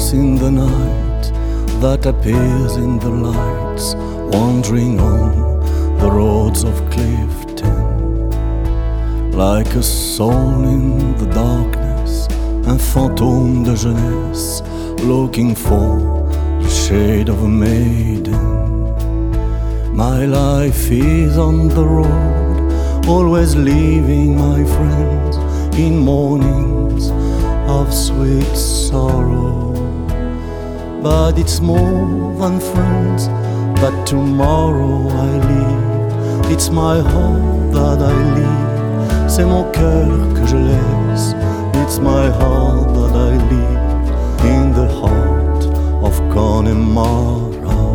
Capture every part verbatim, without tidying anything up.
horse in the night that appears in the lights, wandering on the roads of Clifton, like a soul in the darkness, un fantôme de jeunesse, looking for the shade of a maiden. My life is on the road, always leaving my friends in mornings of sweet sorrow. But it's more than friends that tomorrow I leave. It's my heart that I leave. C'est mon cœur que je laisse. It's my heart that I leave in the heart of Connemara.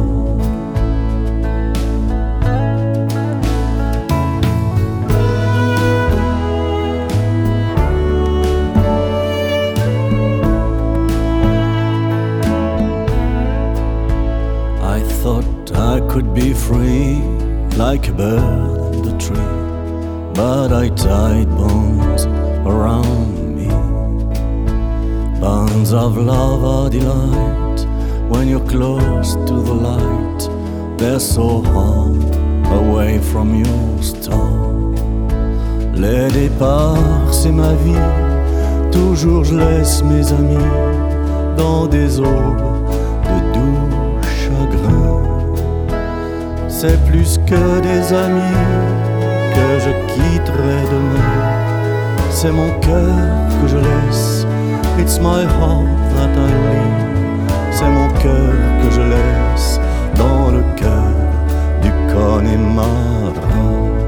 I thought I could be free like a bird in the tree, but I tied bonds around me. Bonds of love are delight when you're close to the light. They're so hard away from your star. Les départs, c'est ma vie. Toujours je laisse mes amis dans des aubes de doux chagrin. C'est plus que des amis que je quitterai demain. C'est mon cœur que je laisse. It's my heart that I leave. C'est mon cœur que je laisse dans le cœur du Connemara.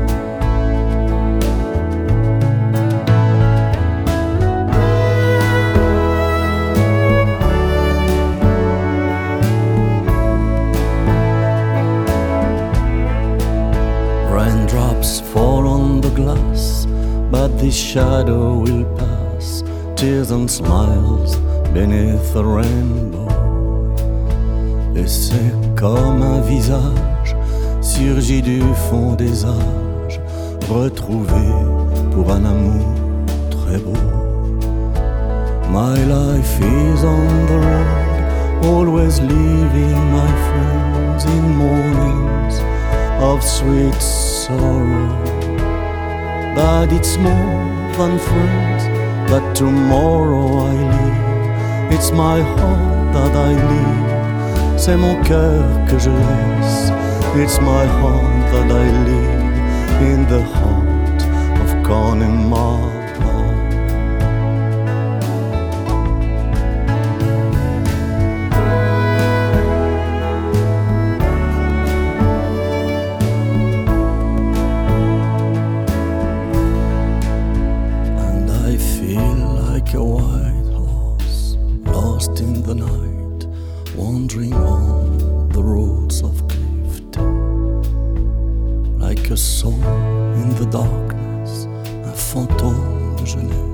Raindrops fall on the glass, but this shadow will pass. Tears and smiles beneath the rainbow. Et c'est comme un visage surgi du fond des âges, retrouvé pour un amour très beau. My life is on the road, always leaving my friends in mornings of sweet sorrow. But it's more than friends that tomorrow I leave. It's my heart that I leave. C'est mon cœur que je laisse. It's my heart that I leave in the heart of Connemara. A white horse lost in the night, wandering on the roads of Clifton, like a soul in the darkness, un fantôme de jeunesse.